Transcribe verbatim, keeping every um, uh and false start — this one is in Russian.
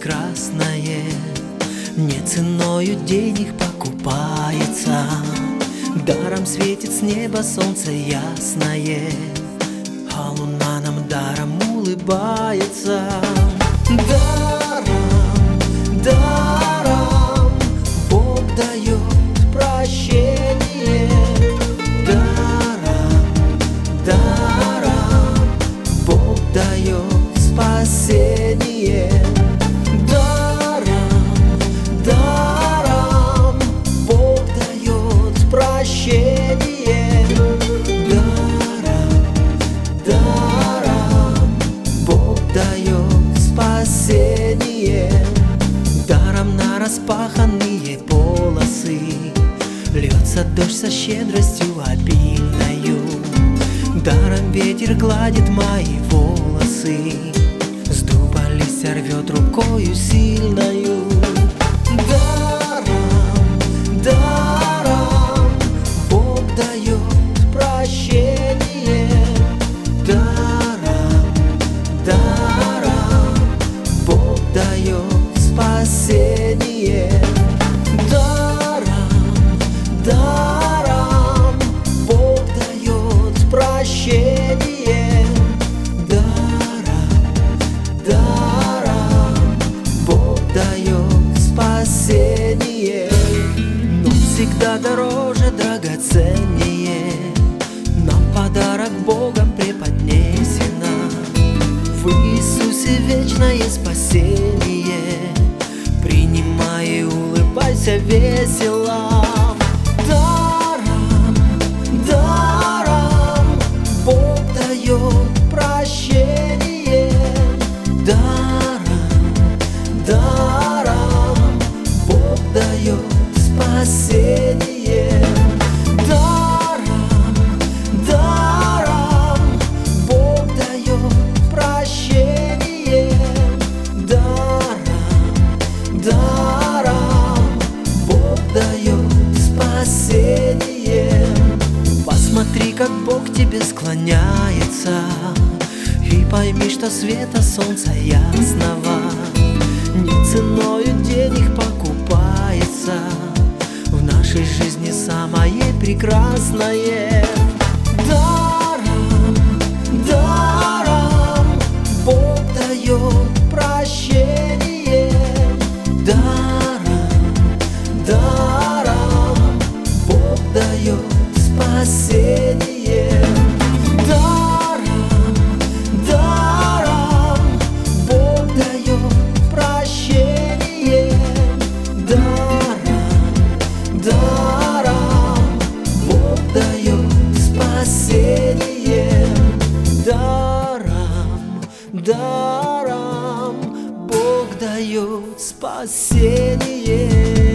прекрасное не ценою денег покупается. Даром светит с неба солнце ясное, а луна нам даром улыбается. Даром, даром Бог дает прощение. Даром, даром Бог дает спасение. Даром, даром Бог дает прощение. Даром, даром Бог дает спасение. Даром на распаханные полосы льется дождь со щедростью обильною. Даром ветер гладит мои волосы, с дуба листья рвет рукою сильною. Даром, даром Бог дает прощение. Даром, даром Бог дает спасение. Даром, даром Бог дает прощение. Даром, даром Бог дает спасение. Но всегда дороже, драгоценнее нам подарок Богом преподнесено. В Иисусе вечное спасение, принимай и улыбайся весело. Даром, даром Бог дает прощение. Даром, даром Бог дает спасение. Даром, даром Бог дает прощение. Даром, даром Бог дает спасение. Посмотри, как Бог к тебе склоняется, и пойми, что света солнца ясного не ценою денег покупается. В нашей жизни самое прекрасное. Даром, даром Бог дает прощение. Даром, даром Бог дает спасение. Даром, даром Бог дает прощение. Даром, даром Бог дает спасение. Даром, даром Бог дает спасение.